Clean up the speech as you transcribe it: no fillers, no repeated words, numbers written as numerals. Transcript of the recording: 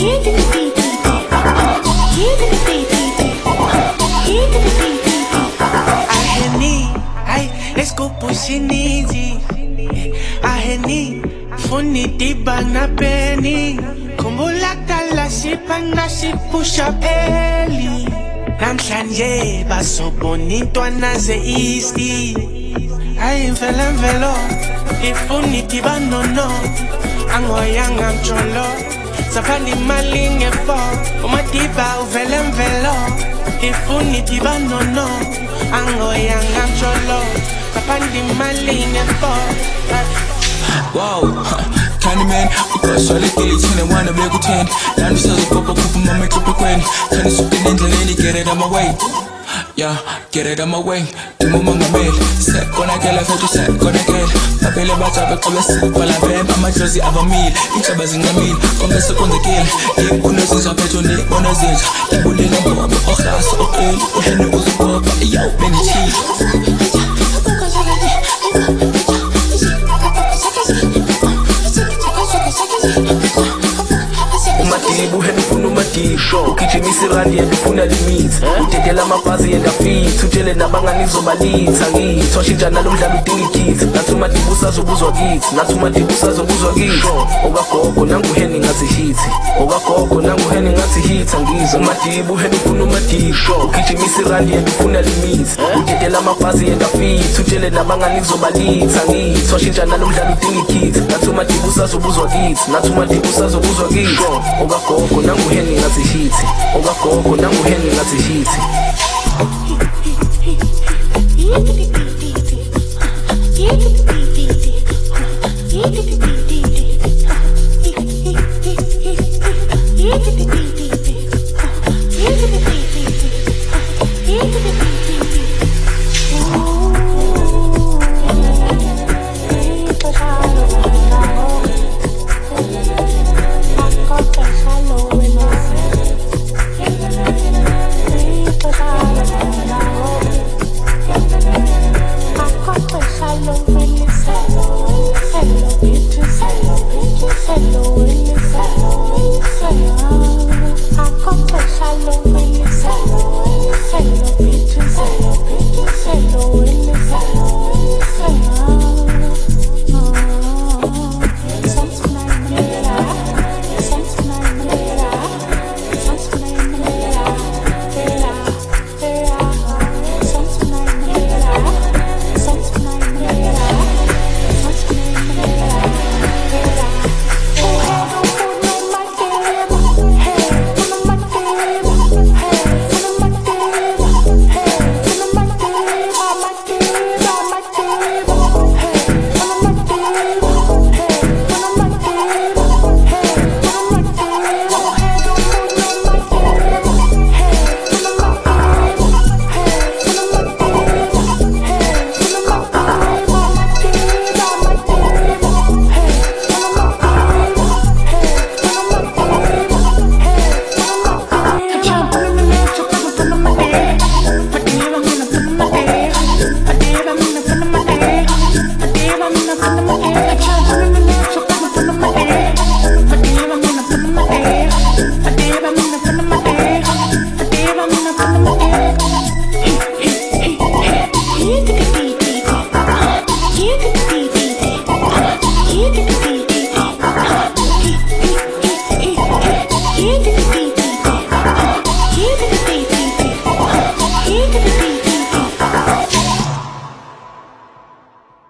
Aheni, ay, let's go pushing easy. Aheni, funny diba na penny. Kumulakala sipang push up early. Namhlanje basobonito anaze easy. Ay mvelo, ifuni diba no. Angoyang am cholo. Safani malinge fo. Umatiba mvelo. Ifuni diba no. Angoyang am cholo. Safani malinge fo. Wow, Candyman, because I like it, and I wanna be able to end. Now this is a pop up from my makeup queen. Can you suck it in the lady, get it on my way? Yeah, get it on my way. To my mama mail. Set gonna get left to set gonna get. I feel about to have a color, while I bam, I'm a jersey of a meal. Each of us in a meal, come the second the kill. You couldn't see a pet on it, one of these. You wouldn't know, oh, that's okay. And it was a pop, yo, many cheese. Umatibu henifuna umatisho ukijimisi randi yendifuna limit utekela mapazi yenda fit utshele nabanganizo balitha ngithi washintsha nalo mdlalo udinga ikithi nathi umatibu sazobuzwa kithi nathi umatibu sazobuzwa kithi okagogo nanguheni ngathi hit okagogo nanguheni ngathi hit angizwa umatibu henifuna umatisho ukijimisi randi yendifuna limit utekela mapazi yenda fit utshele nabanganizo balitha ngithi washintsha nalo mdlalo udinga ikithi nathi umatibu sazobuzwa kithi nathi umatibu sazobuzwa kithi okagogo nanguheni ngathi hit okagogo nanguheni ngathi hit